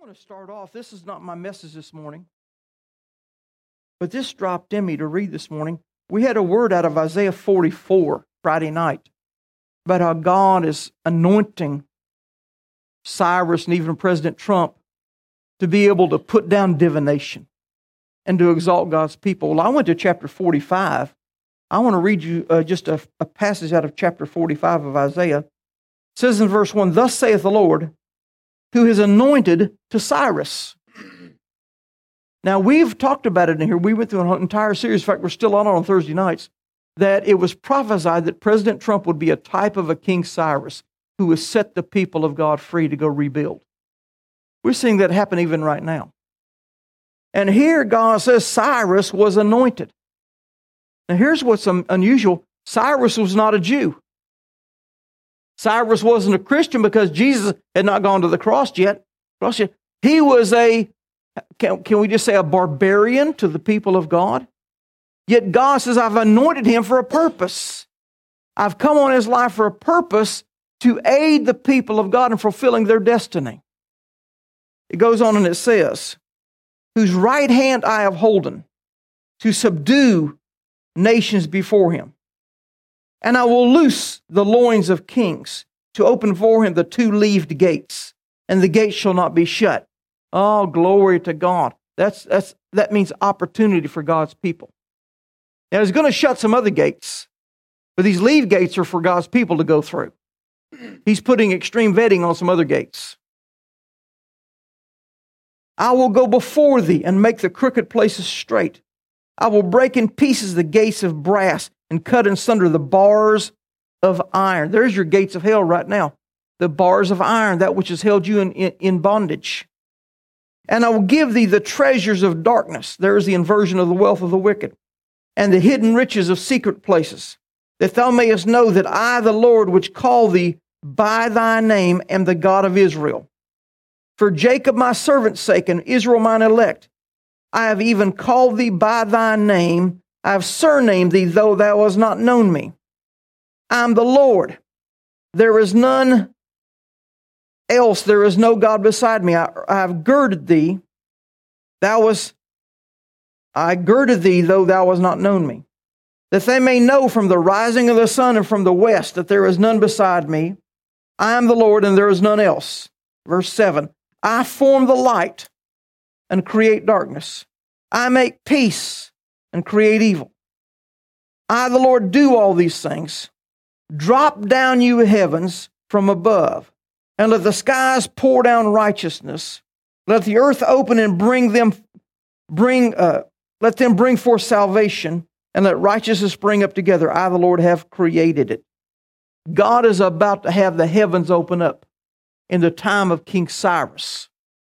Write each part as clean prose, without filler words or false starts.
want to start off. This is not my message this morning, but this dropped in me to read this morning. We had a word out of Isaiah 44 Friday night about how God is anointing Cyrus and even President Trump to be able to put down divination and to exalt God's people. Well, I went to chapter 45. I want to read you just a passage out of chapter 45 of Isaiah. It says in verse 1, "Thus saith the Lord, who is anointed to Cyrus." Now, we've talked about it in here. We went through an entire series. In fact, we're still on Thursday nights, that it was prophesied that President Trump would be a type of a King Cyrus who would set the people of God free to go rebuild. We're seeing that happen even right now. And here God says Cyrus was anointed. Now, here's what's unusual. Cyrus was not a Jew. Cyrus wasn't a Christian because Jesus had not gone to the cross yet. He was can we just say a barbarian to the people of God? Yet God says, I've anointed him for a purpose. I've come on his life for a purpose to aid the people of God in fulfilling their destiny. It goes on and it says, whose right hand I have holden to subdue nations before him. And I will loose the loins of kings to open for him the two-leaved gates, and the gates shall not be shut. Oh, glory to God. That means opportunity for God's people. Now, he's going to shut some other gates, but these leave gates are for God's people to go through. He's putting extreme vetting on some other gates. I will go before thee and make the crooked places straight. I will break in pieces the gates of brass and cut in sunder the bars of iron. There's your gates of hell right now. The bars of iron, that which has held you in bondage. And I will give thee the treasures of darkness. There's the inversion of the wealth of the wicked. And the hidden riches of secret places, that thou mayest know that I, the Lord, which call thee by thy name, am the God of Israel. For Jacob my servant's sake, and Israel mine elect, I have even called thee by thy name. I have surnamed thee, though thou hast not known me. I am the Lord. There is none else. There is no God beside me. I have girded thee. I girded thee, though thou hast not known me. That they may know from the rising of the sun and from the west that there is none beside me. I am the Lord, and there is none else. Verse 7. I form the light and create darkness. I make peace and create evil. I, the Lord, do all these things. Drop down, you heavens, from above, and let the skies pour down righteousness. Let the earth open and let them bring forth salvation, and let righteousness spring up together. I, the Lord, have created it. God is about to have the heavens open up in the time of King Cyrus.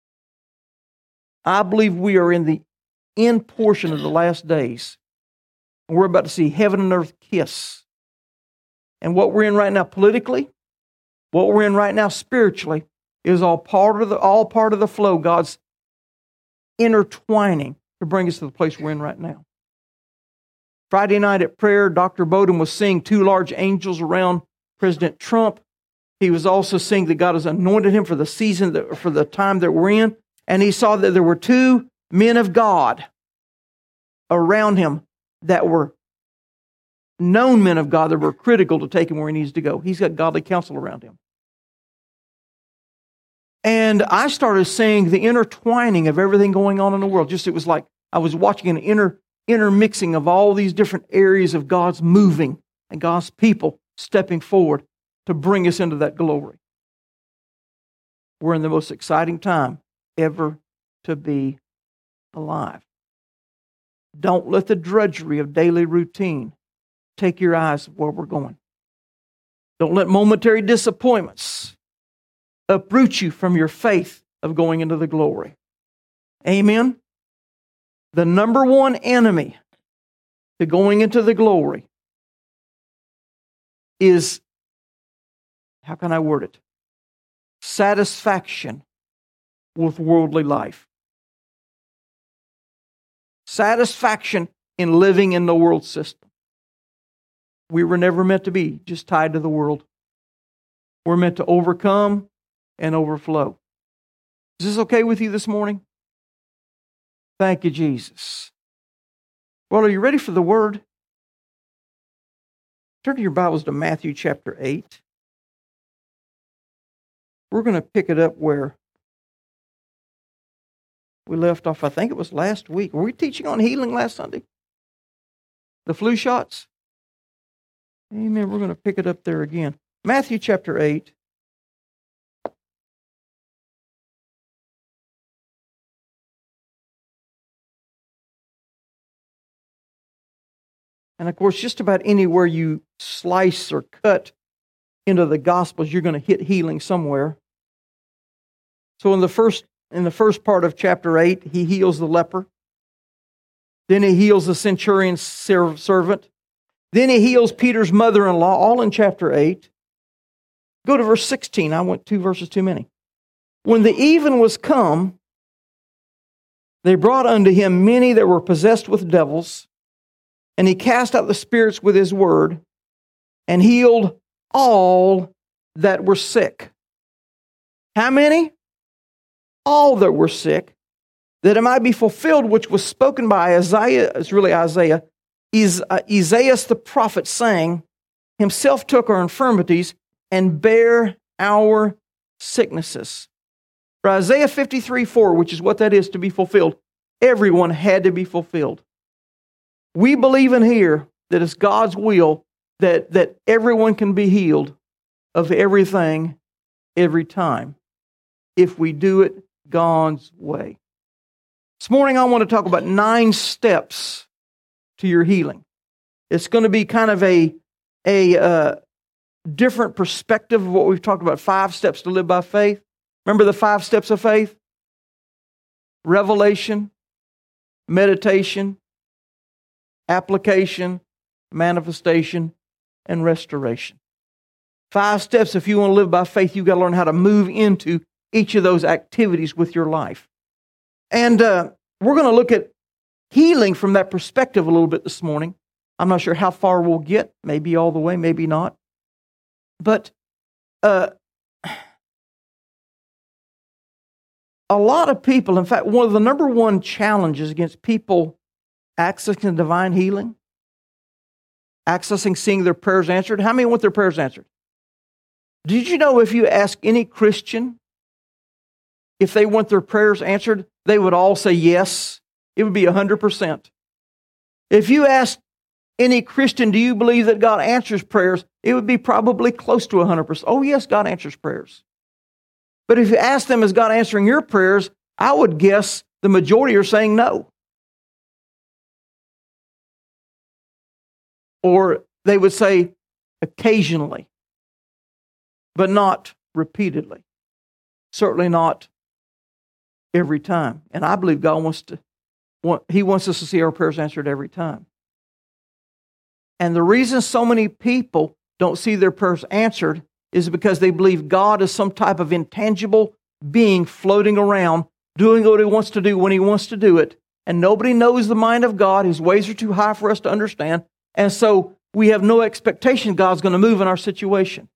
I believe we are in the end portion of the last days. And we're about to see heaven and earth kiss. And what we're in right now politically, what we're in right now spiritually, is all part of the flow. God's intertwining to bring us to the place we're in right now. Friday night at prayer, Dr. Bowden was seeing two large angels around President Trump. He was also seeing that God has anointed him for the season, for the time that we're in. And he saw that there were two men of God around him that were known men of God that were critical to take him where he needs to go. He's got godly counsel around him. And I started seeing the intertwining of everything going on in the world. It was like I was watching an intermixing of all these different areas of God's moving and God's people stepping forward to bring us into that glory. We're in the most exciting time ever to be alive. Don't let the drudgery of daily routine take your eyes where we're going. Don't let momentary disappointments uproot you from your faith of going into the glory. Amen? The number one enemy to going into the glory is, how can I word it? Satisfaction with worldly life. Satisfaction in living in the world system. We were never meant to be just tied to the world. We're meant to overcome and overflow. Is this okay with you this morning? Thank you, Jesus. Well, are you ready for the word? Turn to your Bibles to Matthew chapter 8. We're going to pick it up where we left off. I think it was last week. Were we teaching on healing last Sunday? The flu shots? Amen. We're going to pick it up there again. Matthew chapter 8. And of course, just about anywhere you slice or cut into the Gospels, you're going to hit healing somewhere. So in the first part of chapter 8, he heals the leper. Then he heals the centurion's servant. Then he heals Peter's mother-in-law, all in chapter 8. Go to verse 16. I went 2 verses too many. When the even was come, they brought unto him many that were possessed with devils, and he cast out the spirits with his word, and healed all that were sick. How many? All that were sick, that it might be fulfilled which was spoken by Isaiah. It's really Isaiah. Isaiah the prophet, saying, himself took our infirmities and bare our sicknesses. For Isaiah 53:4, which is what that is to be fulfilled, everyone had to be fulfilled. We believe in here that it's God's will that everyone can be healed of everything, every time, if we do it God's way. This morning I want to talk about 9 steps to your healing. It's going to be kind of a different perspective of what we've talked about, 5 steps to live by faith. Remember the 5 steps of faith? Revelation, meditation, application, manifestation, and restoration. 5 steps. If you want to live by faith, you've got to learn how to move into each of those activities with your life. And we're going to look at healing from that perspective a little bit this morning. I'm not sure how far we'll get, maybe all the way, maybe not. But a lot of people, in fact, one of the number one challenges against people accessing divine healing, accessing seeing their prayers answered. How many want their prayers answered? Did you know if you ask any Christian if they want their prayers answered, they would all say yes? It would be 100%. If you asked any Christian, do you believe that God answers prayers? It would be probably close to 100%. Oh yes, God answers prayers. But if you ask them, is God answering your prayers? I would guess the majority are saying no. Or they would say occasionally, but not repeatedly. Certainly not every time. And I believe God He wants us to see our prayers answered every time. And the reason so many people don't see their prayers answered is because they believe God is some type of intangible being floating around, doing what He wants to do when He wants to do it. And nobody knows the mind of God. His ways are too high for us to understand. And so we have no expectation God's going to move in our situation.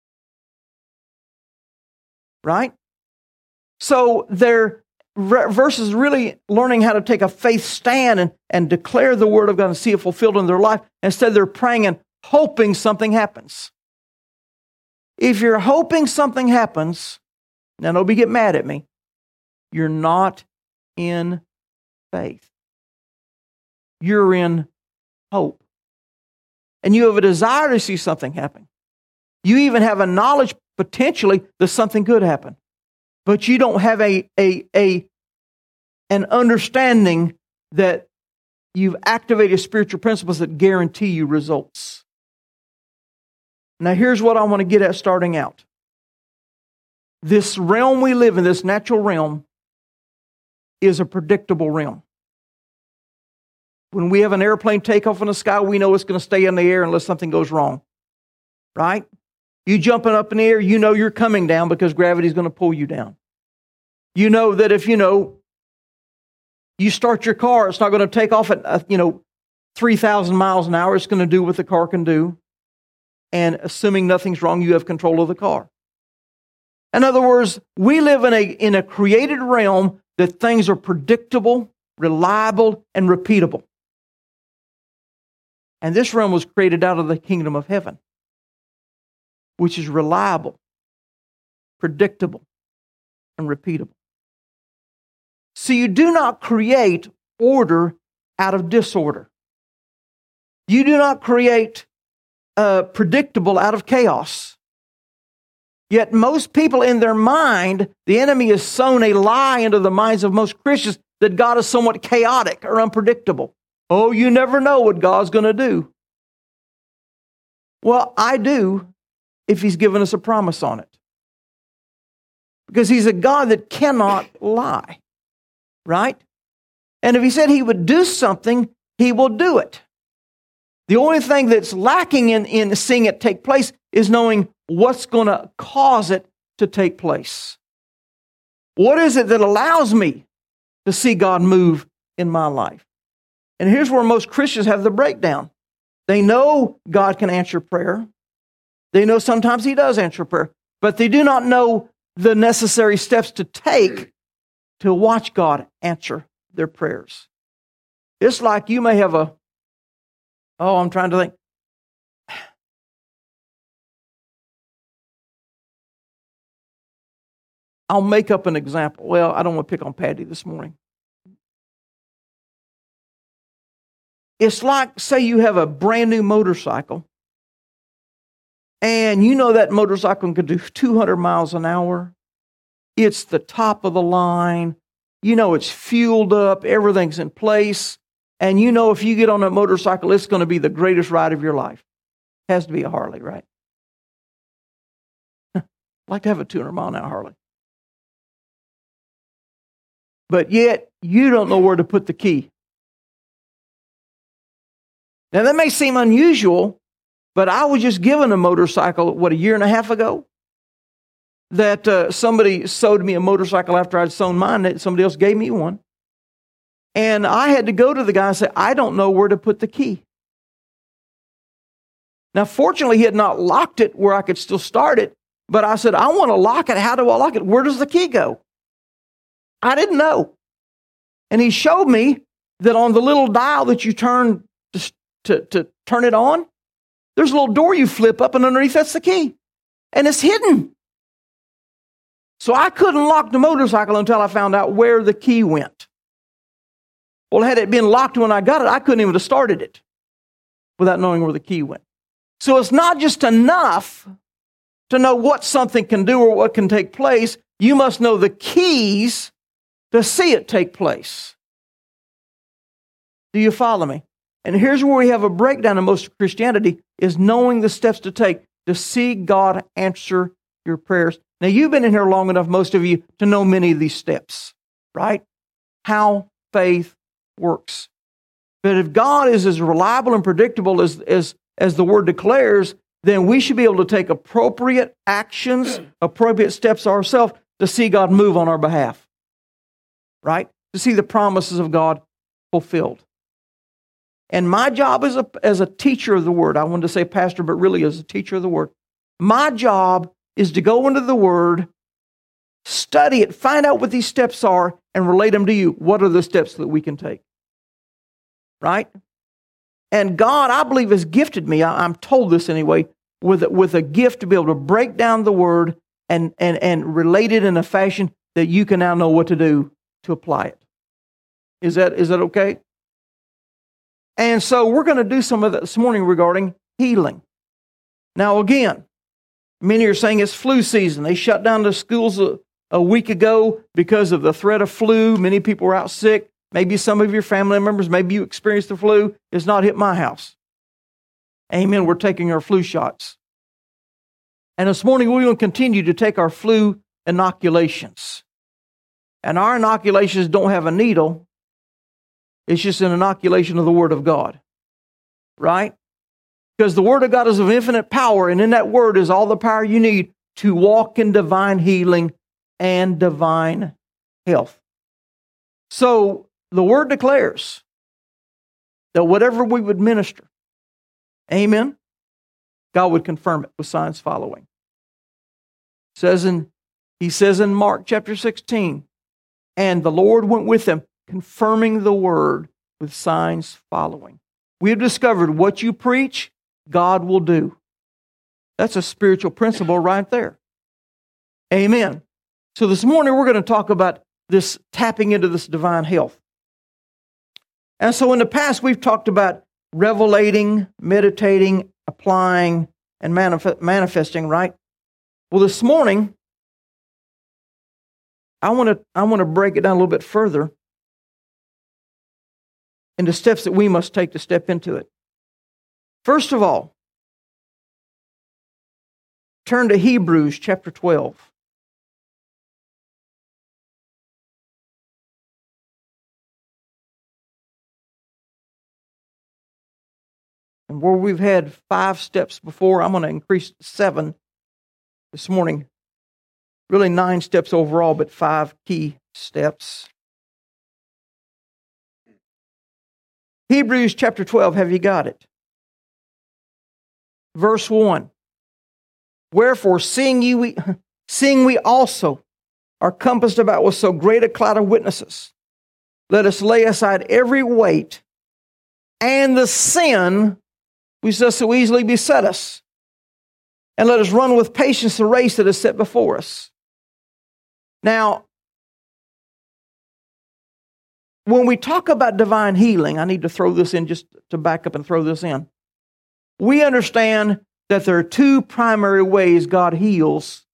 Right? So they're versus really learning how to take a faith stand and declare the Word of God and see it fulfilled in their life. Instead, they're praying and hoping something happens. If you're hoping something happens, now nobody get mad at me, you're not in faith. You're in hope. And you have a desire to see something happen. You even have a knowledge potentially that something could happen. But you don't have an understanding that you've activated spiritual principles that guarantee you results. Now here's what I want to get at starting out. This realm we live in, this natural realm, is a predictable realm. When we have an airplane take off in the sky, we know it's going to stay in the air unless something goes wrong. Right? You jumping up in the air, you know you're coming down because gravity is going to pull you down. You know that if you start your car, it's not going to take off at 3,000 miles an hour. It's going to do what the car can do. And assuming nothing's wrong, you have control of the car. In other words, we live in a created realm that things are predictable, reliable, and repeatable. And this realm was created out of the kingdom of heaven, which is reliable, predictable, and repeatable. So you do not create order out of disorder. You do not create predictable out of chaos. Yet most people in their mind, the enemy has sown a lie into the minds of most Christians that God is somewhat chaotic or unpredictable. Oh, you never know what God's going to do. Well, I do if He's given us a promise on it. Because He's a God that cannot lie. Right? And if He said He would do something, He will do it. The only thing that's lacking in seeing it take place is knowing what's going to cause it to take place. What is it that allows me to see God move in my life? And here's where most Christians have the breakdown. They know God can answer prayer. They know sometimes He does answer prayer, but they do not know the necessary steps to take to watch God answer their prayers. It's like you may have I'm trying to think. I'll make up an example. Well, I don't want to pick on Patty this morning. It's like, say you have a brand new motorcycle, and you know that motorcycle can do 200 miles an hour. It's the top of the line. You know it's fueled up. Everything's in place. And you know if you get on a motorcycle, it's going to be the greatest ride of your life. It has to be a Harley, right? I'd like to have a 200-mile-an-hour Harley. But yet, you don't know where to put the key. Now, that may seem unusual, but I was just given a motorcycle, a year and a half ago? That somebody sold me a motorcycle after I'd sold mine, that somebody else gave me one. And I had to go to the guy and say, I don't know where to put the key. Now, fortunately, he had not locked it where I could still start it, but I said, I want to lock it. How do I lock it? Where does the key go? I didn't know. And he showed me that on the little dial that you turn to turn it on, there's a little door you flip up, and underneath that's the key. And it's hidden. So I couldn't lock the motorcycle until I found out where the key went. Well, had it been locked when I got it, I couldn't even have started it without knowing where the key went. So it's not just enough to know what something can do or what can take place. You must know the keys to see it take place. Do you follow me? And here's where we have a breakdown in most of Christianity, is knowing the steps to take to see God answer your prayers. Now, you've been in here long enough, most of you, to know many of these steps, right? How faith works. But if God is as reliable and predictable as the Word declares, then we should be able to take appropriate actions, appropriate steps ourselves to see God move on our behalf, right? To see the promises of God fulfilled. And my job as a teacher of the Word, I wanted to say pastor, but really as a teacher of the Word, my job is to go into the Word, study it, find out what these steps are, and relate them to you. What are the steps that we can take? Right? And God, I believe, has gifted me, I'm told this anyway, with a gift to be able to break down the Word and relate it in a fashion that you can now know what to do to apply it. Is that okay? And so we're going to do some of that this morning regarding healing. Now again, many are saying it's flu season. They shut down the schools a week ago because of the threat of flu. Many people were out sick. Maybe some of your family members, maybe you experienced the flu. It's not hit my house. Amen. We're taking our flu shots. And this morning we're going to continue to take our flu inoculations. And our inoculations don't have a needle. It's just an inoculation of the Word of God. Right? Because the Word of God is of infinite power, and in that Word is all the power you need to walk in divine healing and divine health. So, the Word declares that whatever we would minister, amen, God would confirm it with signs following. It says in He says in Mark chapter 16, and the Lord went with them, confirming the word with signs following. We have discovered what you preach, God will do. That's a spiritual principle right there. Amen. So this morning we're going to talk about this tapping into this divine health. And so in the past we've talked about revelating, meditating, applying, and manifesting, right? Well, this morning I want to break it down a little bit further into steps that we must take to step into it. First of all, turn to Hebrews chapter 12. And where we've had 5 steps before, I'm going to increase to 7 this morning. Really 9 steps overall, but 5 key steps. Hebrews chapter 12, have you got it? Verse 1. Wherefore, seeing we also are compassed about with so great a cloud of witnesses, let us lay aside every weight and the sin which does so easily beset us, and let us run with patience the race that is set before us. Now, when we talk about divine healing, I need to throw this in just to back up and throw this in. We understand that there are 2 primary ways God heals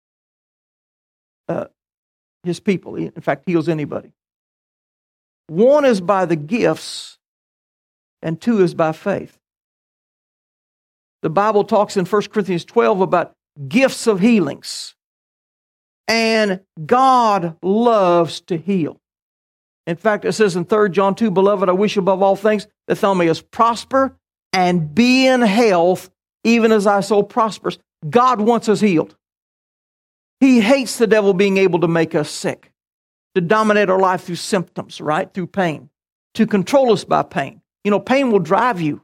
His people. In fact, heals anybody. One is by the gifts, and 2 is by faith. The Bible talks in 1 Corinthians 12 about gifts of healings. And God loves to heal. In fact, it says in 3 John 2, Beloved, I wish above all things that thou mayest prosper and be in health, even as thy soul prospers. God wants us healed. He hates the devil being able to make us sick, to dominate our life through symptoms, right? Through pain, to control us by pain. You know, pain will drive you.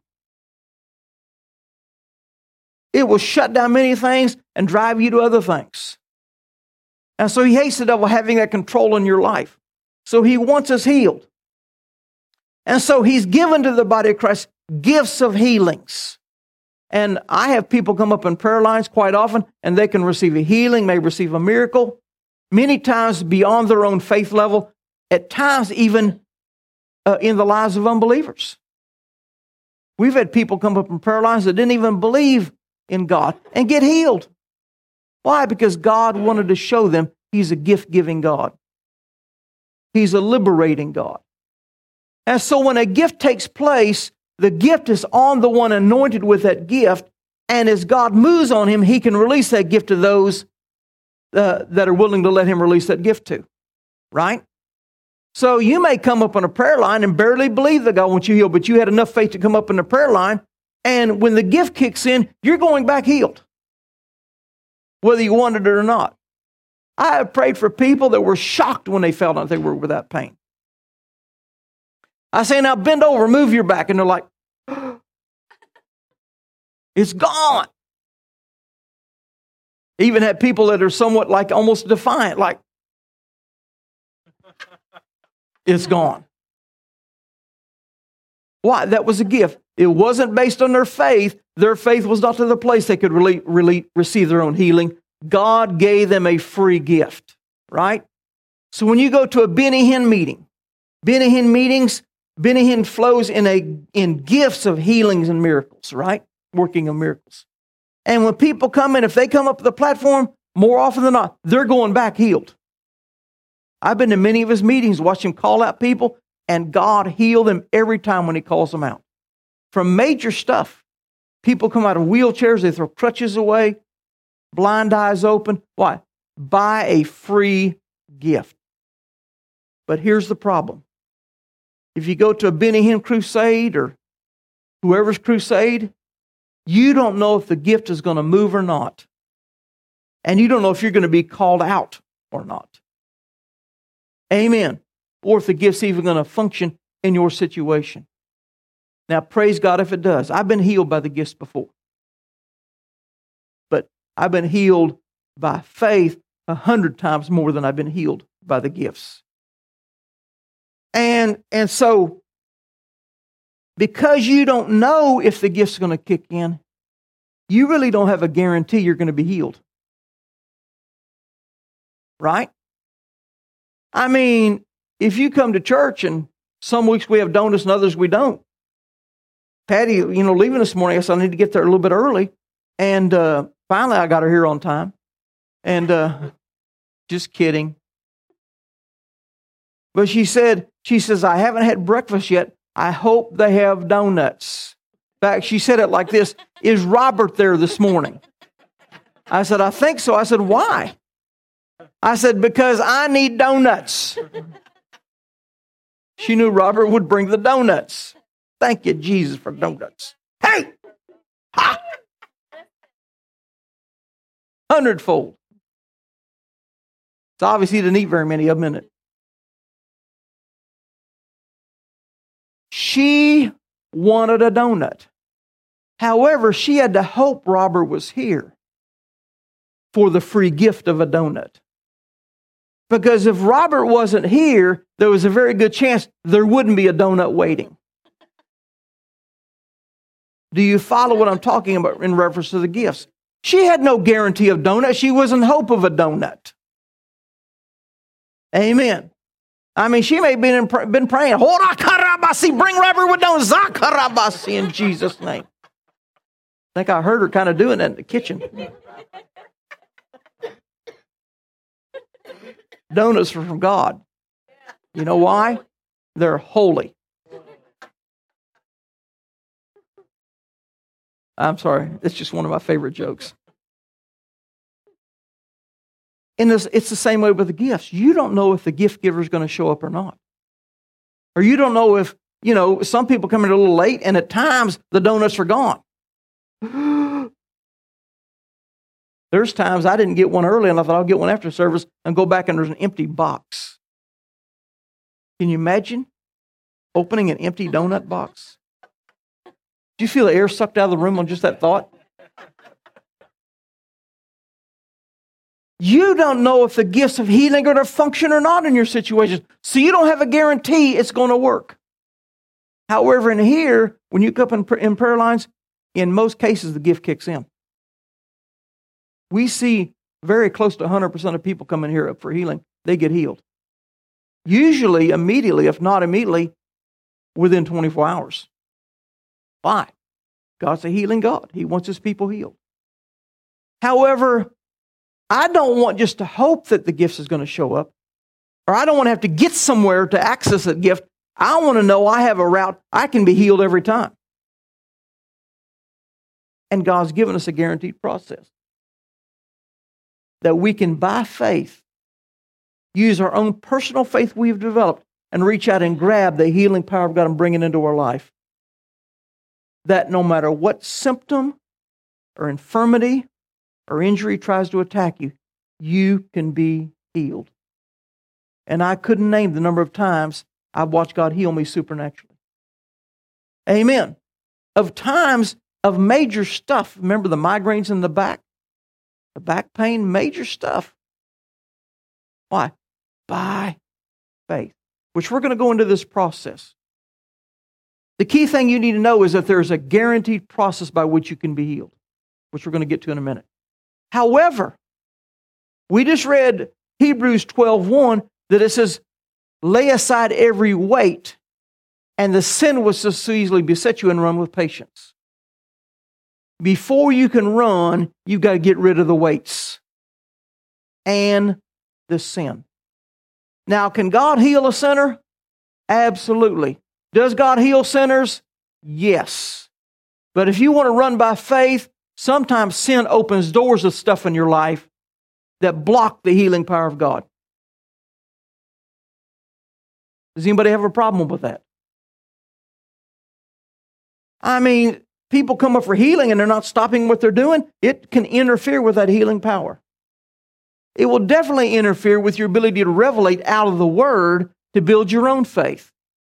It will shut down many things and drive you to other things. And so he hates the devil having that control in your life. So he wants us healed. And so he's given to the body of Christ gifts of healings. And I have people come up in prayer lines quite often, and they can receive a healing, may receive a miracle, many times beyond their own faith level, at times even in the lives of unbelievers. We've had people come up in prayer lines that didn't even believe in God and get healed. Why? Because God wanted to show them He's a gift-giving God. He's a liberating God. And so when a gift takes place, the gift is on the one anointed with that gift, and as God moves on him, He can release that gift to those that are willing to let Him release that gift to. Right? So you may come up on a prayer line and barely believe that God wants you healed, but you had enough faith to come up in the prayer line, and when the gift kicks in, you're going back healed, whether you wanted it or not. I have prayed for people that were shocked when they felt like they were without pain. I say, now bend over, move your back, and they're like, it's gone. Even had people that are somewhat like almost defiant, like, it's gone. Why? That was a gift. It wasn't based on their faith. Their faith was not to the place they could really receive their own healing. God gave them a free gift, right? So when you go to a Benny Hinn meeting, Benny Hinn meetings, Benny Hinn flows in gifts of healings and miracles, right? Working of miracles. And when people come in, if they come up to the platform, more often than not, they're going back healed. I've been to many of his meetings, watched him call out people, and God healed them every time when He calls them out. From major stuff. People come out of wheelchairs, they throw crutches away, blind eyes open. Why? By a free gift. But here's the problem. If you go to a Benny Hinn crusade or whoever's crusade, you don't know if the gift is going to move or not. And you don't know if you're going to be called out or not. Amen. Or if the gift's even going to function in your situation. Now, praise God if it does. I've been healed by the gifts before. But I've been healed by faith 100 times more than I've been healed by the gifts. And so, because you don't know if the gift's going to kick in, you really don't have a guarantee you're going to be healed. Right? I mean, if you come to church and some weeks we have donuts and others we don't. Patty, leaving this morning, I said I need to get there a little bit early. And finally I got her here on time. And just kidding. But she says, I haven't had breakfast yet. I hope they have donuts. In fact, she said it like this, is Robert there this morning? I said, I think so. I said, why? I said, because I need donuts. She knew Robert would bring the donuts. Thank you, Jesus, for donuts. Hey! Ha! 100-fold. It's obvious he didn't eat very many of them, isn't it? She wanted a donut. However, she had to hope Robert was here for the free gift of a donut. Because if Robert wasn't here, there was a very good chance there wouldn't be a donut waiting. Do you follow what I'm talking about in reference to the gifts? She had no guarantee of donut. She was in hope of a donut. Amen. I mean, she may have been praying, Hora karabasi, bring Robert with donuts, zakarabasi, in Jesus' name. I think I heard her kind of doing that in the kitchen. Donuts are from God. You know why? They're holy. I'm sorry. It's just one of my favorite jokes. And it's the same way with the gifts. You don't know if the gift giver is going to show up or not. Or you don't know if, some people come in a little late and at times the donuts are gone. There's times I didn't get one early and I thought I'll get one after service and go back and there's an empty box. Can you imagine opening an empty donut box? Do you feel the air sucked out of the room on just that thought? You don't know if the gifts of healing are going to function or not in your situation. So you don't have a guarantee it's going to work. However, in here, when you come up in prayer lines, in most cases, the gift kicks in. We see very close to 100% of people coming here up for healing, they get healed. Usually, immediately, if not immediately, within 24 hours. Why? God's a healing God. He wants His people healed. However, I don't want just to hope that the gift is going to show up, or I don't want to have to get somewhere to access that gift. I want to know I have a route I can be healed every time. And God's given us a guaranteed process that we can, by faith, use our own personal faith we've developed and reach out and grab the healing power of God and bring it into our life. That no matter what symptom or infirmity or injury tries to attack you, you can be healed. And I couldn't name the number of times I've watched God heal me supernaturally. Amen. Of times of major stuff. Remember the migraines in the back pain, major stuff. Why? By faith. Which we're going to go into this process. The key thing you need to know is that there's a guaranteed process by which you can be healed, which we're going to get to in a minute. However, we just read Hebrews 12:1 that it says, lay aside every weight and the sin which so easily beset you and run with patience. Before you can run, you've got to get rid of the weights and the sin. Now, can God heal a sinner? Absolutely. Does God heal sinners? Yes. But if you want to run by faith, sometimes sin opens doors of stuff in your life that block the healing power of God. Does anybody have a problem with that? I mean, people come up for healing and they're not stopping what they're doing. It can interfere with that healing power. It will definitely interfere with your ability to revelate out of the Word to build your own faith.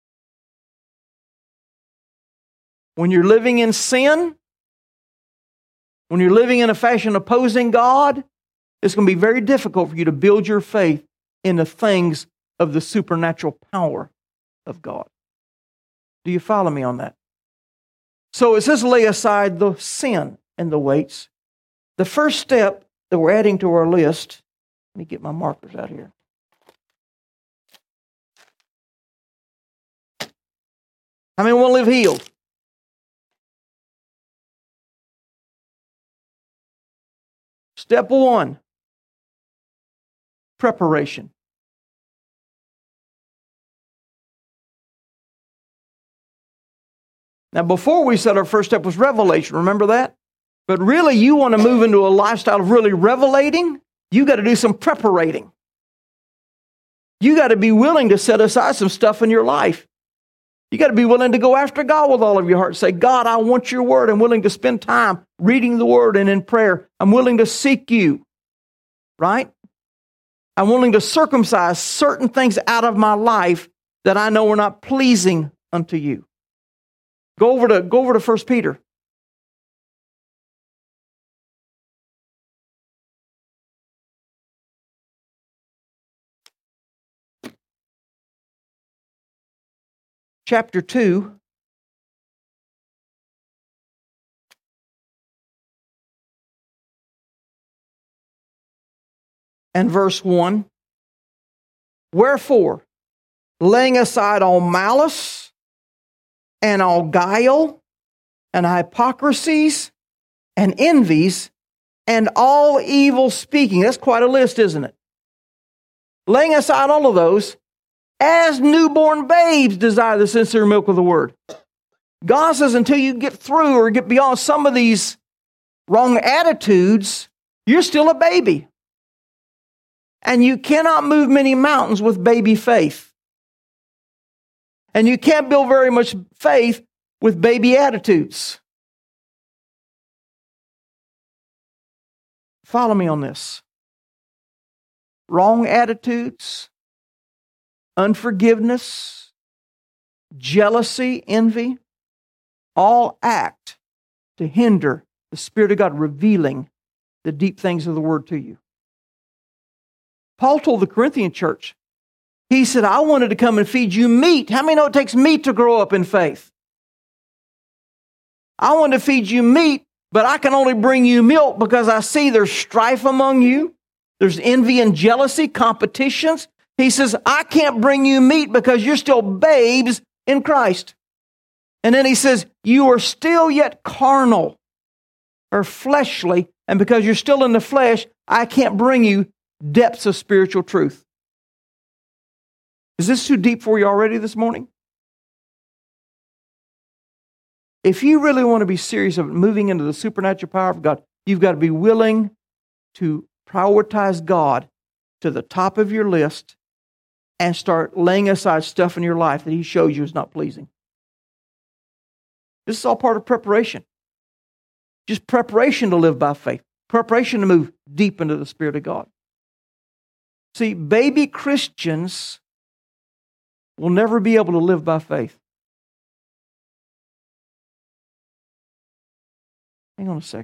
When you're living in sin, when you're living in a fashion opposing God, it's going to be very difficult for you to build your faith in the things of the supernatural power of God. Do you follow me on that? So it says lay aside the sin and the weights. The first step that we're adding to our list, let me get my markers out here. How many want to live healed? Step one, preparation. Now, before we said our first step was revelation, remember that? But really, you want to move into a lifestyle of really revelating, you got to do some preparating. You got to be willing to set aside some stuff in your life. You got to be willing to go after God with all of your heart. Say, God, I want your word. I'm willing to spend time reading the word and in prayer. I'm willing to seek you. Right? I'm willing to circumcise certain things out of my life that I know are not pleasing unto you. Go over to 1 Peter. Chapter 2. And verse 1. Wherefore, laying aside all malice and all guile and hypocrisies and envies and all evil speaking. That's quite a list, isn't it? Laying aside all of those, as newborn babes desire the sincere milk of the word. God says until you get through or get beyond some of these wrong attitudes, you're still a baby. And you cannot move many mountains with baby faith. And you can't build very much faith with baby attitudes. Follow me on this. Wrong attitudes, unforgiveness, jealousy, envy, all act to hinder the Spirit of God revealing the deep things of the Word to you. Paul told the Corinthian church, he said, I wanted to come and feed you meat. How many know it takes meat to grow up in faith? I want to feed you meat, but I can only bring you milk because I see there's strife among you. There's envy and jealousy, competitions. He says, I can't bring you meat because you're still babes in Christ. And then he says, you are still yet carnal or fleshly, and because you're still in the flesh, I can't bring you depths of spiritual truth. Is this too deep for you already this morning? If you really want to be serious about moving into the supernatural power of God, you've got to be willing to prioritize God to the top of your list and start laying aside stuff in your life that He shows you is not pleasing. This is all part of preparation. Just preparation to live by faith. Preparation to move deep into the Spirit of God. See, baby Christians will never be able to live by faith. Hang on a second.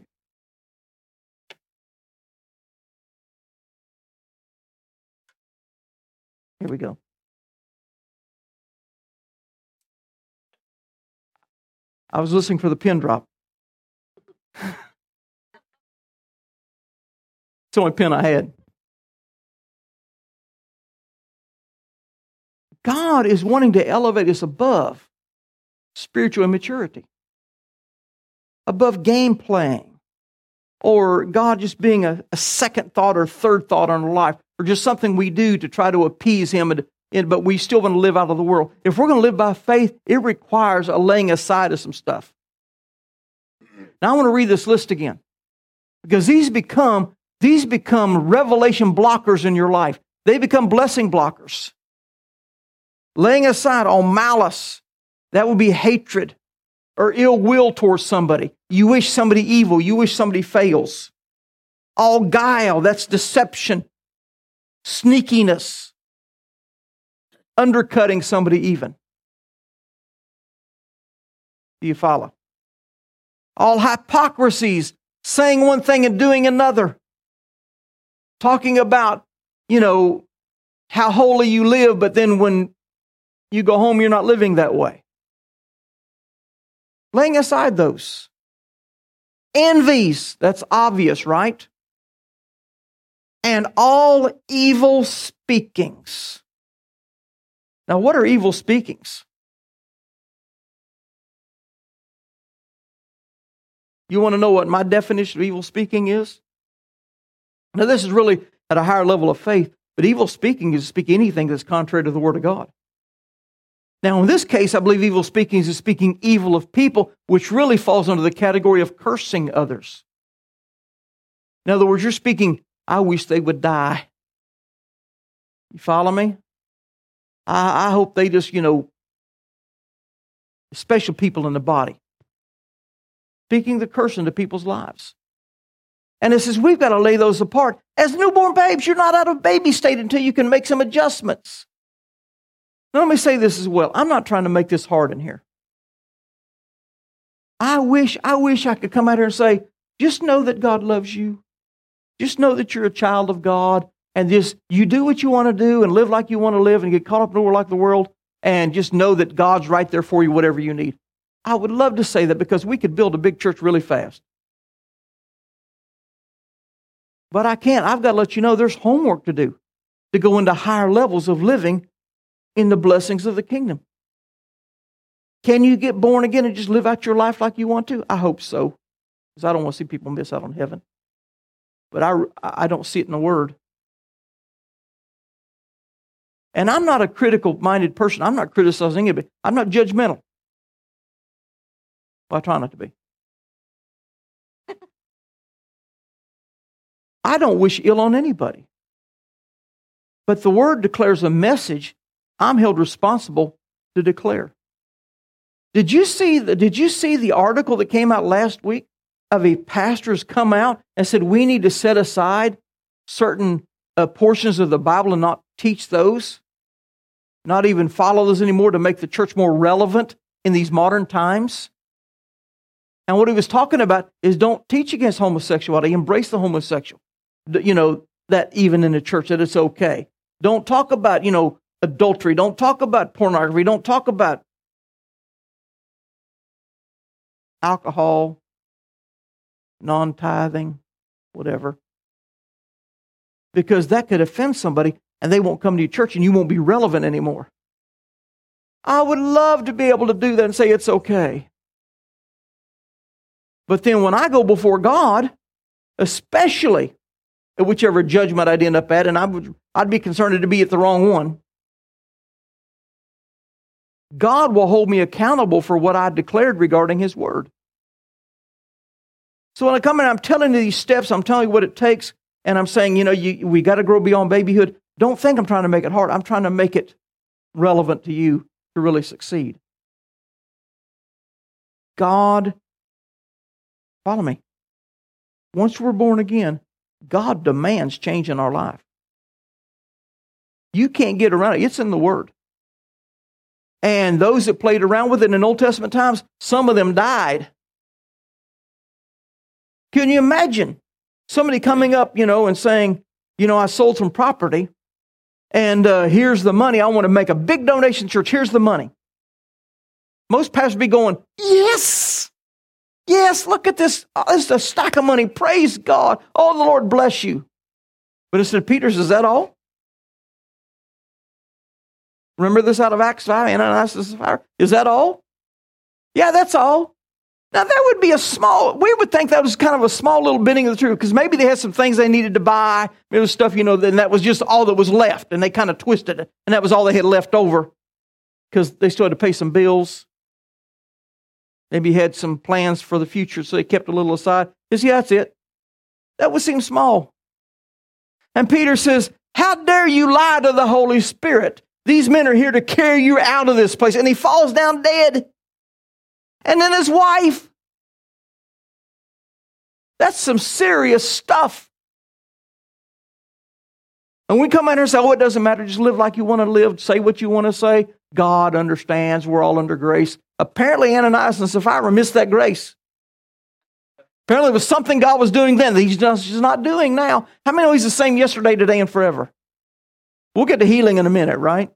Here we go. I was listening for the pin drop. It's the only pin I had. God is wanting to elevate us above spiritual immaturity, above game playing, or God just being a second thought or third thought on our life, or just something we do to try to appease Him, but we still want to live out of the world. If we're going to live by faith, it requires a laying aside of some stuff. Now I want to read this list again, because these become revelation blockers in your life. They become blessing blockers. Laying aside all malice, that would be hatred or ill will towards somebody. You wish somebody evil. You wish somebody fails. All guile, that's deception, sneakiness, undercutting somebody even. Do you follow? All hypocrisies, saying one thing and doing another. talking about, how holy you live, but then when you go home, you're not living that way. Laying aside those. Envies, that's obvious, right? And all evil speakings. Now, what are evil speakings? You want to know what my definition of evil speaking is? Now, this is really at a higher level of faith, but evil speaking is to speak anything that's contrary to the Word of God. Now, in this case, I believe evil speaking is speaking evil of people, which really falls under the category of cursing others. In other words, you're speaking, I wish they would die. You follow me? I hope they just, special people in the body. Speaking the curse into people's lives. And it says we've got to lay those apart. As newborn babes, you're not out of baby state until you can make some adjustments. Now, let me say this as well. I'm not trying to make this hard in here. I wish I could come out here and say, just know that God loves you. Just know that you're a child of God. And just, you do what you want to do and live like you want to live and get caught up in the world like the world. And just know that God's right there for you, whatever you need. I would love to say that because we could build a big church really fast. But I can't. I've got to let you know there's homework to do to go into higher levels of living in the blessings of the kingdom. Can you get born again and just live out your life like you want to? I hope so, because I don't want to see people miss out on heaven. But I don't see it in the Word. And I'm not a critical-minded person. I'm not criticizing anybody. I'm not judgmental. Well, I try not to be. I don't wish ill on anybody. But the Word declares a message I'm held responsible to declare. Did you see the article that came out last week of a pastor's come out and said we need to set aside certain portions of the Bible and not teach those? Not even follow those anymore to make the church more relevant in these modern times? And what he was talking about is don't teach against homosexuality. Embrace the homosexual. That even in the church, that it's okay. Don't talk about, adultery. Don't talk about pornography. Don't talk about alcohol, non-tithing, whatever. Because that could offend somebody and they won't come to your church and you won't be relevant anymore. I would love to be able to do that and say it's okay. But then when I go before God, especially at whichever judgment I'd end up at, and I'd be concerned to be at the wrong one, God will hold me accountable for what I declared regarding His Word. So when I come in, I'm telling you these steps, I'm telling you what it takes, and I'm saying, we got to grow beyond babyhood. Don't think I'm trying to make it hard. I'm trying to make it relevant to you to really succeed. God, follow me. Once we're born again, God demands change in our life. You can't get around it. It's in the Word. And those that played around with it in Old Testament times, some of them died. Can you imagine somebody coming up, and saying, I sold some property, and here's the money. I want to make a big donation to church. Here's the money. Most pastors would be going, yes! Yes, look at this. Oh, this is a stack of money. Praise God. Oh, the Lord bless you. But instead, Peter says, is that all? Remember this out of Acts 5? Ananias and Sapphira? Is that all? Yeah, that's all. Now, that would be we would think that was kind of a small little bending of the truth, because maybe they had some things they needed to buy. It was stuff, and that was just all that was left, and they kind of twisted it, and that was all they had left over, because they still had to pay some bills. Maybe had some plans for the future, so they kept a little aside. That's it. That would seem small. And Peter says, how dare you lie to the Holy Spirit? These men are here to carry you out of this place. And he falls down dead. And then his wife. That's some serious stuff. And we come out here and say, it doesn't matter. Just live like you want to live. Say what you want to say. God understands. We're all under grace. Apparently, Ananias and Sapphira missed that grace. Apparently it was something God was doing then that He's just not doing now. How many know He's the same yesterday, today, and forever? We'll get to healing in a minute, right?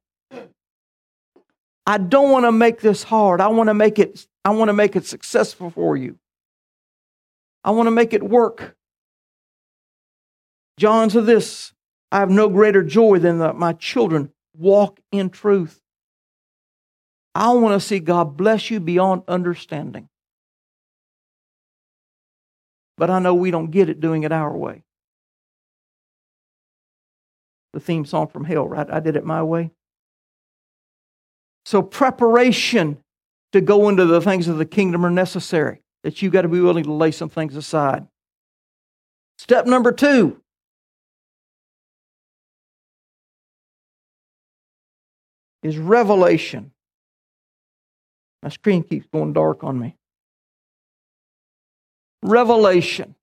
I don't want to make this hard. I want to make it successful for you. I want to make it work. John said this, I have no greater joy than that my children walk in truth. I want to see God bless you beyond understanding. But I know we don't get it doing it our way. The theme song from hell, right? I did it my way. So preparation to go into the things of the kingdom are necessary. That you've got to be willing to lay some things aside. Step number 2. Is revelation. My screen keeps going dark on me. Revelation.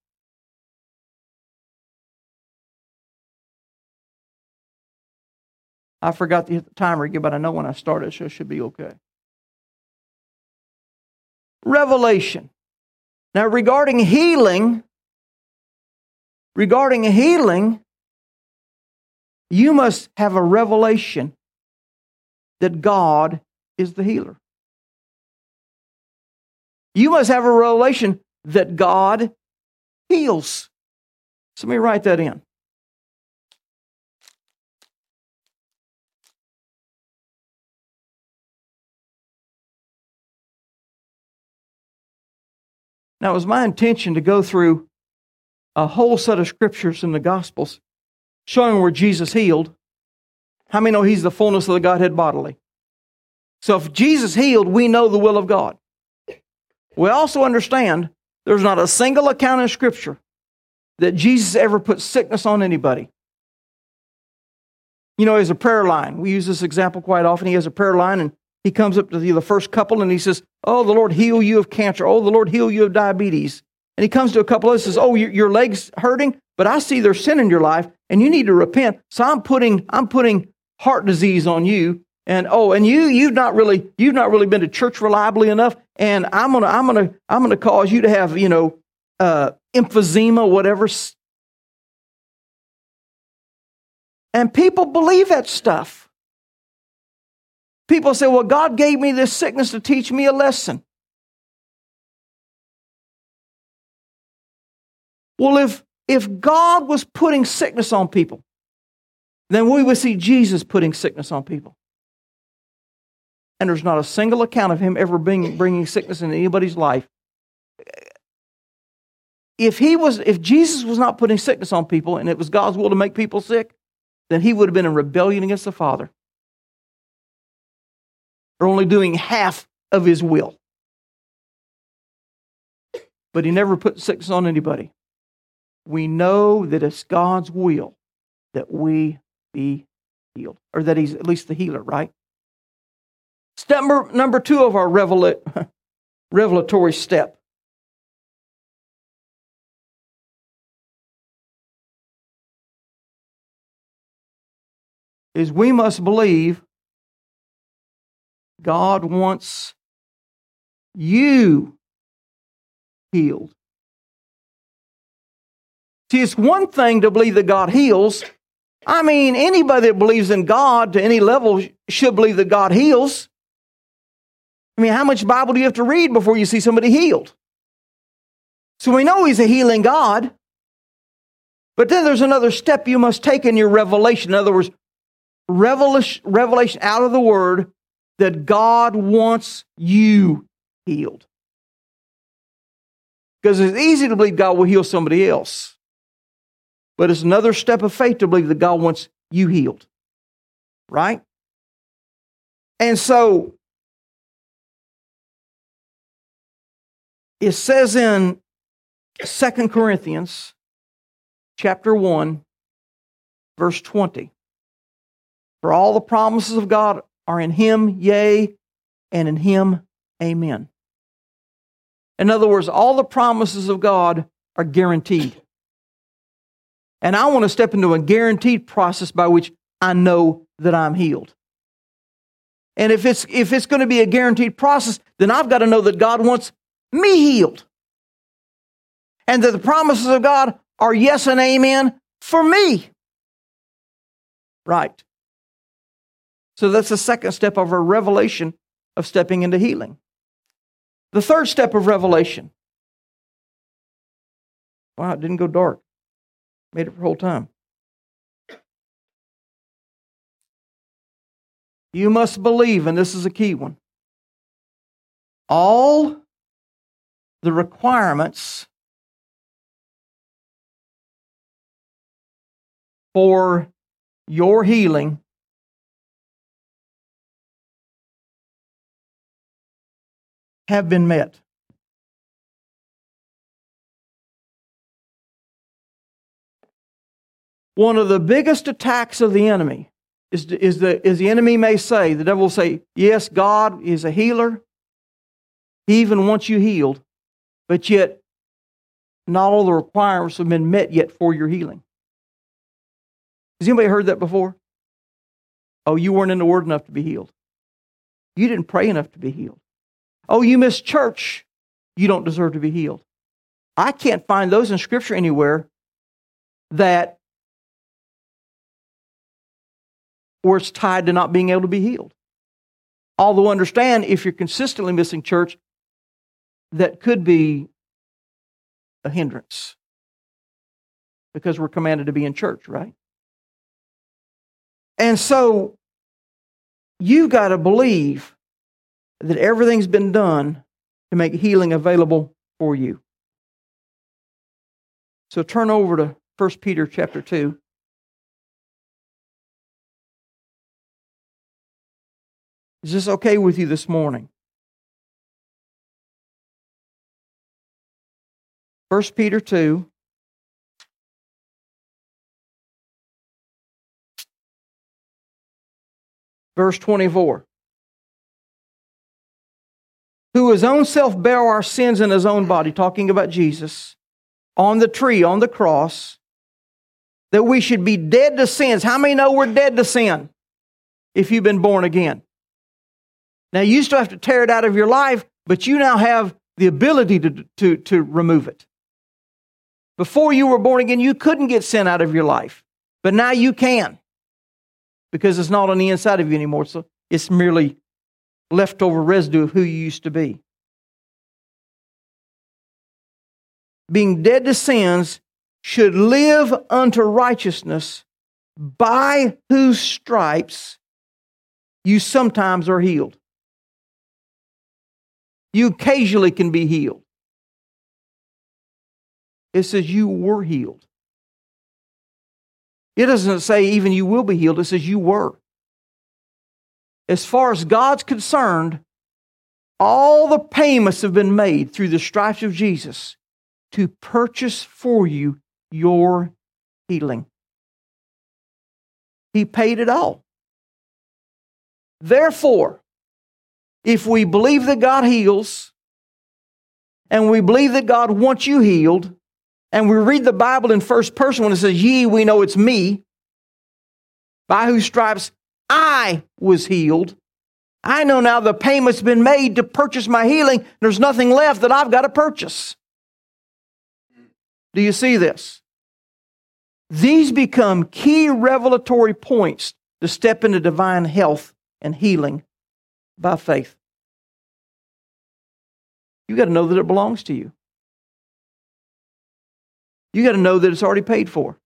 I forgot to hit the timer again, but I know when I started, so it should be okay. Revelation. Now, regarding healing, you must have a revelation that God is the healer. You must have a revelation that God heals. So let me write that in. Now, it was my intention to go through a whole set of scriptures in the Gospels showing where Jesus healed. How many know He's the fullness of the Godhead bodily? So if Jesus healed, we know the will of God. We also understand there's not a single account in Scripture that Jesus ever put sickness on anybody. You know, he has a prayer line. We use this example quite often. He has a prayer line, and he comes up to the first couple, and he says, oh, the Lord heal you of cancer. Oh, the Lord heal you of diabetes. And he comes to a couple others and says, oh, your leg's hurting, but I see there's sin in your life, and you need to repent. So I'm putting heart disease on you. And you've not really been to church reliably enough, and I'm gonna cause you to have emphysema, whatever. And people believe that stuff. People say, well, God gave me this sickness to teach me a lesson. Well, if God was putting sickness on people, then we would see Jesus putting sickness on people. And there's not a single account of Him ever bringing sickness into anybody's life. If Jesus was not putting sickness on people and it was God's will to make people sick, then He would have been in rebellion against the Father. Or only doing half of His will. But He never put sickness on anybody. We know that it's God's will that we be healed. Or that He's at least the healer, right? Step number 2 of our revelatory step. Is we must believe God wants you healed. See, it's one thing to believe that God heals. I mean, anybody that believes in God to any level should believe that God heals. I mean, how much Bible do you have to read before you see somebody healed? So we know He's a healing God. But then there's another step you must take in your revelation. In other words, revelation out of the Word that God wants you healed. Because it's easy to believe God will heal somebody else. But it's another step of faith to believe that God wants you healed. Right? And so, it says in 2 Corinthians chapter 1, verse 20, for all the promises of God are in Him, yea, and in Him, amen. In other words, all the promises of God are guaranteed. And I want to step into a guaranteed process by which I know that I'm healed. And if it's going to be a guaranteed process, then I've got to know that God wants me healed. and that the promises of God are yes and amen for me. Right. So that's the second step of our revelation of stepping into healing. The third step of revelation. Wow, it didn't go dark. Made it for the whole time. You must believe, and this is a key one, all the requirements for your healing have been met. One of the biggest attacks of the enemy is the enemy may say, the devil will say, yes, God is a healer. He even wants you healed, but yet not all the requirements have been met yet for your healing. Has anybody heard that before? Oh, you weren't in the Word enough to be healed. You didn't pray enough to be healed. Oh, you missed church. You don't deserve to be healed. I can't find those in Scripture anywhere that where it's tied to not being able to be healed. Although understand, if you're consistently missing church, that could be a hindrance. Because we're commanded to be in church, right? And so, you've got to believe that everything's been done to make healing available for you. So turn over to 1 Peter chapter 2. Is this okay with you this morning? 1 Peter 2. Verse 24. Who his own self bare our sins in his own body, talking about Jesus, on the tree, on the cross, that we should be dead to sins. How many know we're dead to sin if you've been born again? Now, you still have to tear it out of your life, but you now have the ability to remove it. Before you were born again, you couldn't get sin out of your life, but now you can, because it's not on the inside of you anymore, so it's merely leftover residue of who you used to be. Being dead to sins, should live unto righteousness, by whose stripes you sometimes are healed. You occasionally can be healed. It says you were healed. It doesn't say even you will be healed. It says you were. As far as God's concerned, all the payments have been made through the stripes of Jesus to purchase for you your healing. He paid it all. Therefore, if we believe that God heals, and we believe that God wants you healed, and we read the Bible in first person when it says, ye, we know it's me, by whose stripes I was healed. I know now the payment's been made to purchase my healing. There's nothing left that I've got to purchase. Do you see this? These become key revelatory points to step into divine health and healing by faith. You got to know that it belongs to you. You got to know that it's already paid for.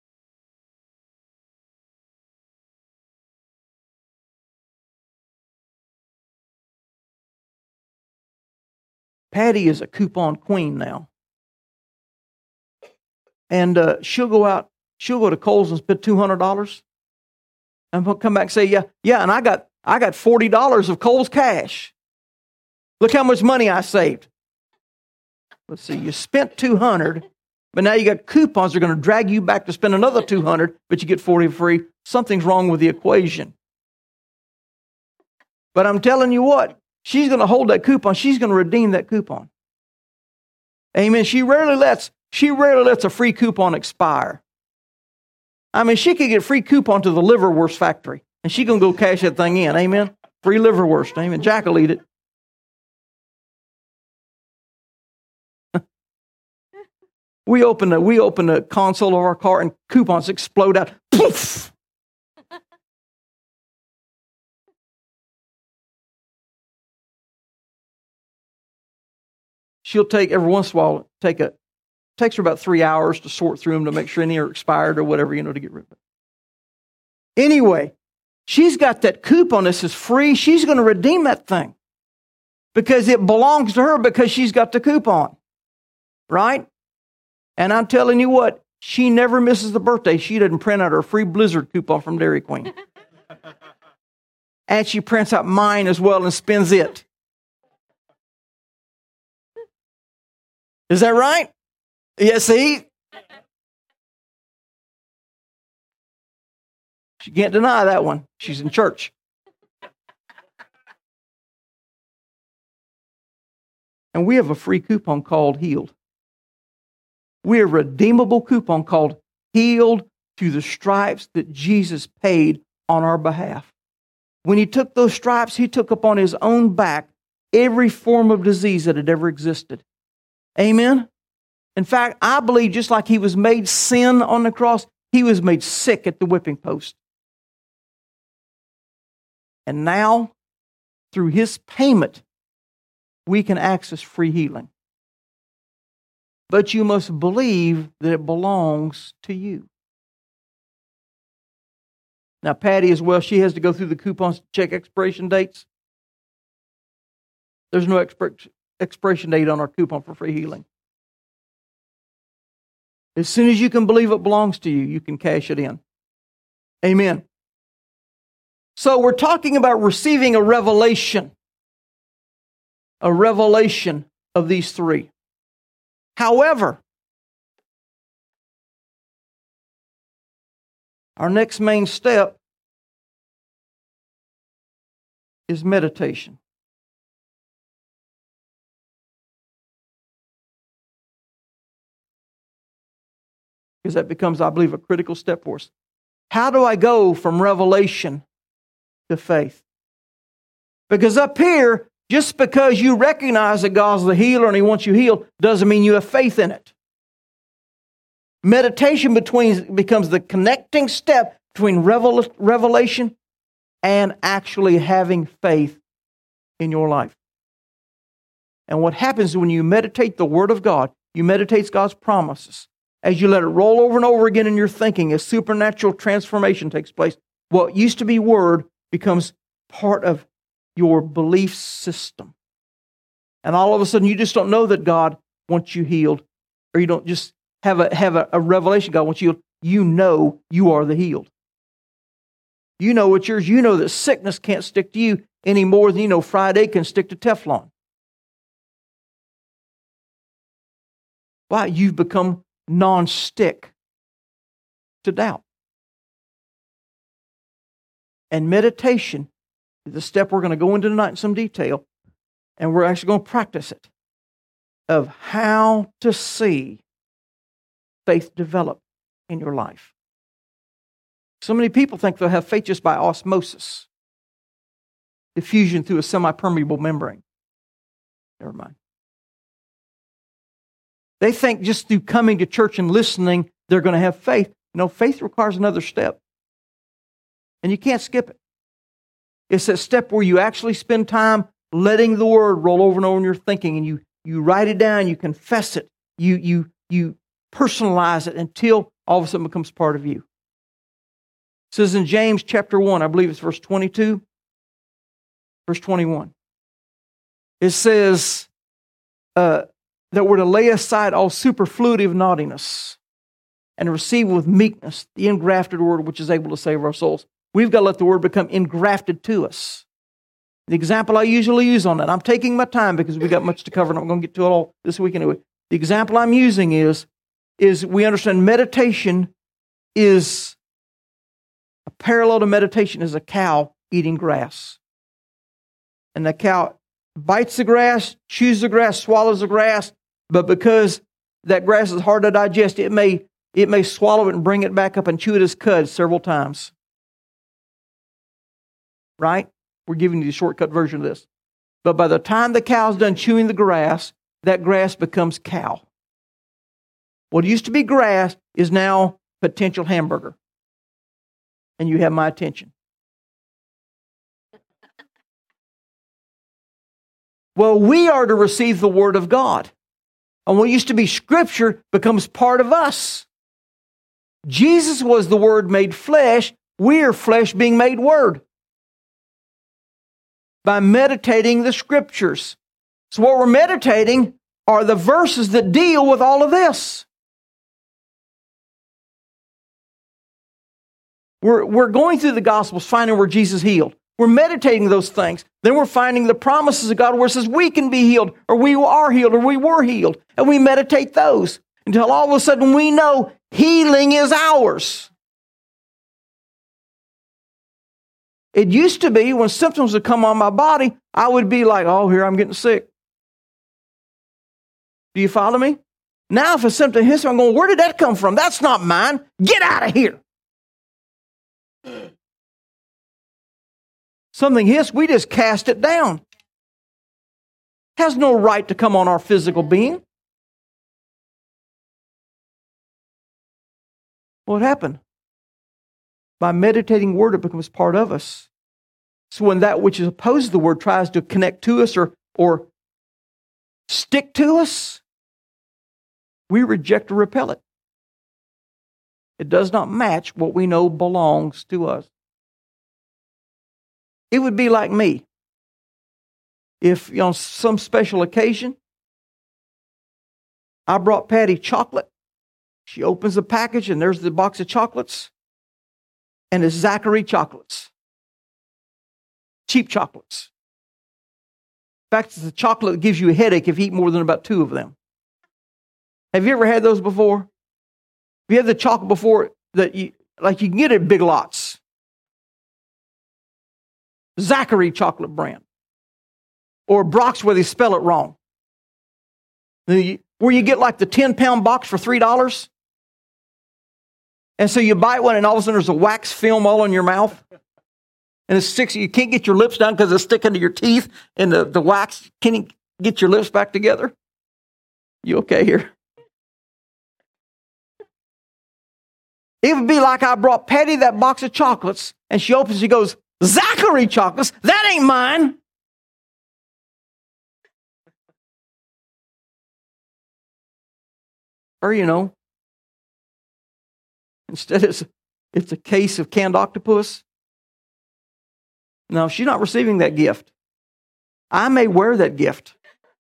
Patty is a coupon queen now. And she'll go to Kohl's and spend $200. And we'll come back and say, yeah, and I got $40 of Kohl's cash. Look how much money I saved. Let's see, you spent $200, but now you got coupons that are going to drag you back to spend another $200, but you get $40 free. Something's wrong with the equation. But I'm telling you what, she's going to hold that coupon. She's going to redeem that coupon. Amen. She rarely lets a free coupon expire. I mean, she could get free coupon to the liverwurst factory, and she can go cash that thing in. Amen. Free liverwurst. Amen. Jack will eat it. We open the console of our car and coupons explode out. Poof! She'll take, every once in a while, takes her about 3 hours to sort through them to make sure any are expired or whatever, to get rid of it. Anyway, she's got that coupon that says free. She's going to redeem that thing because it belongs to her because she's got the coupon, right? And I'm telling you what, she never misses the birthday. She doesn't print out her free Blizzard coupon from Dairy Queen. And she prints out mine as well and spends it. Is that right? Yeah, see? She can't deny that one. She's in church. And we have a free coupon called Healed. We have a redeemable coupon called Healed through the stripes that Jesus paid on our behalf. When He took those stripes, He took upon His own back every form of disease that had ever existed. Amen? In fact, I believe just like He was made sin on the cross, He was made sick at the whipping post. And now, through His payment, we can access free healing. But you must believe that it belongs to you. Now, Patty as well, she has to go through the coupons to check expiration dates. There's no expiration date on our coupon for free healing. As soon as you can believe it belongs to you, you can cash it in. Amen. So we're talking about receiving a revelation of these three. However, our next main step is meditation. Because that becomes, I believe, a critical step for us. How do I go from revelation to faith? Because up here, just because you recognize that God's the healer and He wants you healed, doesn't mean you have faith in it. Meditation becomes the connecting step between revelation and actually having faith in your life. And what happens when you meditate the Word of God, you meditate God's promises. As you let it roll over and over again in your thinking, a supernatural transformation takes place. What used to be Word becomes part of your belief system. And all of a sudden, you just don't know that God wants you healed, or you don't just have a revelation God wants you healed. You know you are the healed. You know it's yours. You know that sickness can't stick to you any more than you know fried egg can stick to Teflon. Why? You've become non-stick to doubt. And meditation is the step we're going to go into tonight in some detail, and we're actually going to practice it, of how to see faith develop in your life. So many people think they'll have faith just by osmosis, diffusion through a semi-permeable membrane. Never mind. They think just through coming to church and listening, they're going to have faith. No, faith requires another step. And you can't skip it. It's that step where you actually spend time letting the Word roll over and over in your thinking, and you write it down, you confess it, you personalize it until all of a sudden it becomes part of you. It says in James chapter 1, I believe it's verse 22, verse 21. It says that we're to lay aside all superfluity of naughtiness and receive with meekness the engrafted Word which is able to save our souls. We've got to let the Word become engrafted to us. The example I usually use on that, I'm taking my time because we've got much to cover and I'm going to get to it all this week anyway. The example I'm using is we understand meditation is a parallel to meditation is a cow eating grass. And the cow bites the grass, chews the grass, swallows the grass, but because that grass is hard to digest, it may swallow it and bring it back up and chew it as cud several times. Right? We're giving you the shortcut version of this. But by the time the cow's done chewing the grass, that grass becomes cow. What used to be grass is now potential hamburger. And you have my attention. Well, we are to receive the Word of God. And what used to be Scripture becomes part of us. Jesus was the Word made flesh. We are flesh being made Word. By meditating the Scriptures. So what we're meditating are the verses that deal with all of this. We're going through the Gospels, finding where Jesus healed. We're meditating those things. Then we're finding the promises of God where it says we can be healed, or we are healed, or we were healed. And we meditate those until all of a sudden we know healing is ours. It used to be when symptoms would come on my body, I would be like, oh, here I'm getting sick. Do you follow me? Now if a symptom hits me, I'm going, where did that come from? That's not mine. Get out of here. Something hits, we just cast it down. Has no right to come on our physical being. What happened? By meditating Word, it becomes part of us. So when that which is opposed to the Word tries to connect to us or stick to us, we reject or repel it. It does not match what we know belongs to us. It would be like me. If on some special occasion, I brought Patty chocolate. She opens the package and there's the box of chocolates. And it's Zachary chocolates. Cheap chocolates. In fact, it's the chocolate that gives you a headache if you eat more than about 2 of them. Have you ever had those before? Have you had the chocolate before that you can get it at Big Lots? Zachary chocolate brand. Or Brock's where they spell it wrong. Where you get like the 10-pound box for $3. And so you bite one and all of a sudden there's a wax film all in your mouth. And it sticks, you can't get your lips down because it's sticking to your teeth and the wax. Can you get your lips back together? You okay here? It would be like I brought Patty that box of chocolates and she opens, she goes, Zachary chocolates? That ain't mine. Or, instead it's a case of canned octopus. No, she's not receiving that gift. I may wear that gift.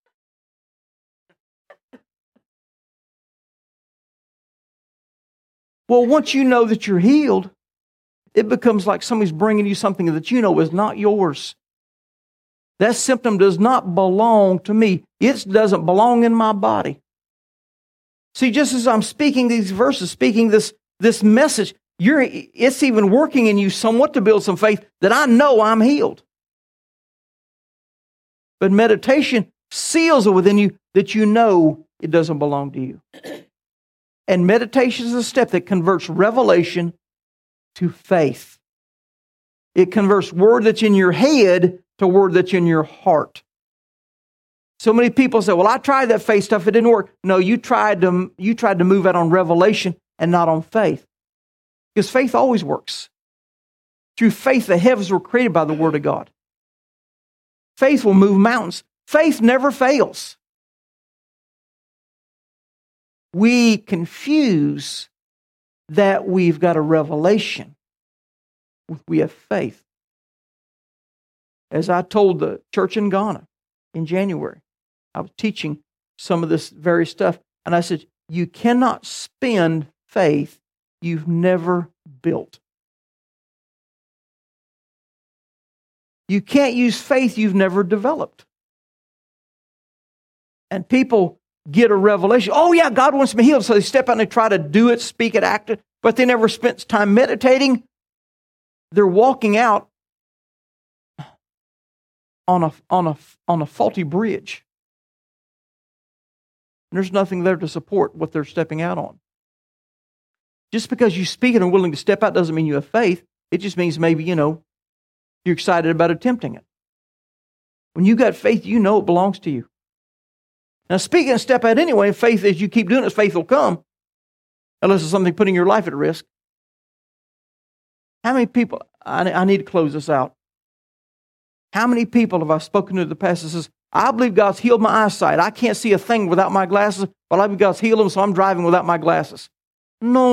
Well, once you know that you're healed, it becomes like somebody's bringing you something that you know is not yours. That symptom does not belong to me. It doesn't belong in my body. See, just as I'm speaking these verses, speaking this message, it's even working in you somewhat to build some faith that I know I'm healed. But meditation seals it within you that you know it doesn't belong to you. And meditation is a step that converts revelation to faith. It converts word that's in your head to word that's in your heart. So many people say, well, I tried that faith stuff, it didn't work. No, you tried to move out on revelation and not on faith. Because faith always works. Through faith, the heavens were created by the Word of God. Faith will move mountains. Faith never fails. We confuse that we've got a revelation with we have faith. As I told the church in Ghana in January, I was teaching some of this very stuff, and I said, you cannot spend faith you've never built. You can't use faith you've never developed. And people get a revelation. Oh yeah, God wants me healed. So they step out and they try to do it, speak it, act it, but they never spent time meditating. They're walking out on a faulty bridge. And there's nothing there to support what they're stepping out on. Just because you speak it and are willing to step out doesn't mean you have faith. It just means maybe, you're excited about attempting it. When you got faith, you know it belongs to you. Now, speak and step out anyway. Faith, as you keep doing it, faith will come. unless it's something putting your life at risk. How many people, I need to close this out. How many people have I spoken to the past that says, I believe God's healed my eyesight. I can't see a thing without my glasses, but I believe God's healed them, so I'm driving without my glasses. No.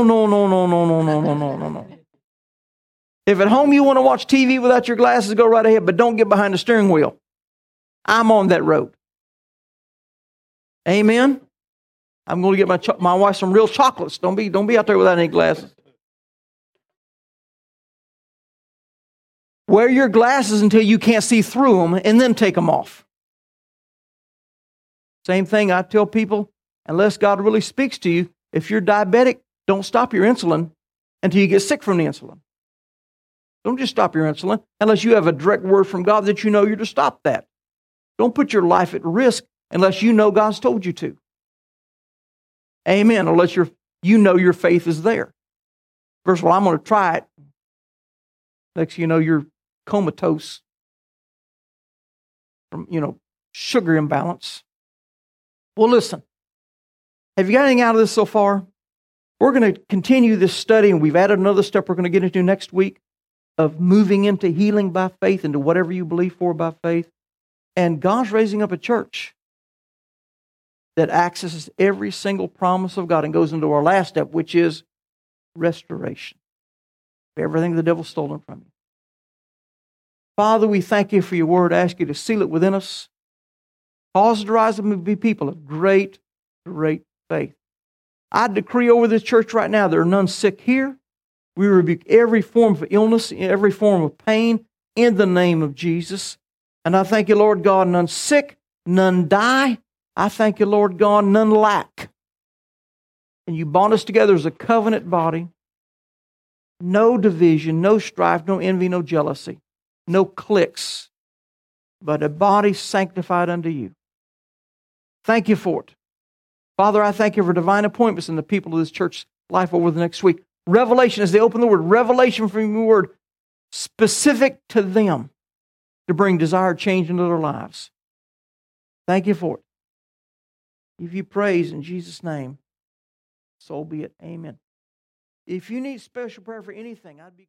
If at home you want to watch TV without your glasses, go right ahead, but don't get behind the steering wheel. I'm on that road. Amen? I'm going to get my wife some real chocolates. Don't be out there without any glasses. Wear your glasses until you can't see through them, and then take them off. Same thing I tell people, unless God really speaks to you, if you're diabetic, don't stop your insulin until you get sick from the insulin. Don't just stop your insulin unless you have a direct word from God that you know you're to stop that. Don't put your life at risk unless you know God's told you to. Amen. Unless you know your faith is there. First of all, I'm going to try it. Next, you know, you're comatose from, sugar imbalance. Well, listen. Have you got anything out of this so far? We're going to continue this study, and we've added another step we're going to get into next week of moving into healing by faith, into whatever you believe for by faith. And God's raising up a church that accesses every single promise of God and goes into our last step, which is restoration. Everything the devil's stolen from you. Father, we thank you for your word. I ask you to seal it within us. Cause us to rise up and be people of great, great faith. I decree over this church right now, there are none sick here. We rebuke every form of illness, every form of pain in the name of Jesus. And I thank you, Lord God, none sick, none die. I thank you, Lord God, none lack. And you bond us together as a covenant body. No division, no strife, no envy, no jealousy, no cliques, but a body sanctified unto you. Thank you for it. Father, I thank you for divine appointments in the people of this church's life over the next week. Revelation, as they open the Word, revelation from your Word, specific to them to bring desired change into their lives. Thank you for it. Give you praise in Jesus' name. So be it. Amen. If you need special prayer for anything, I'd be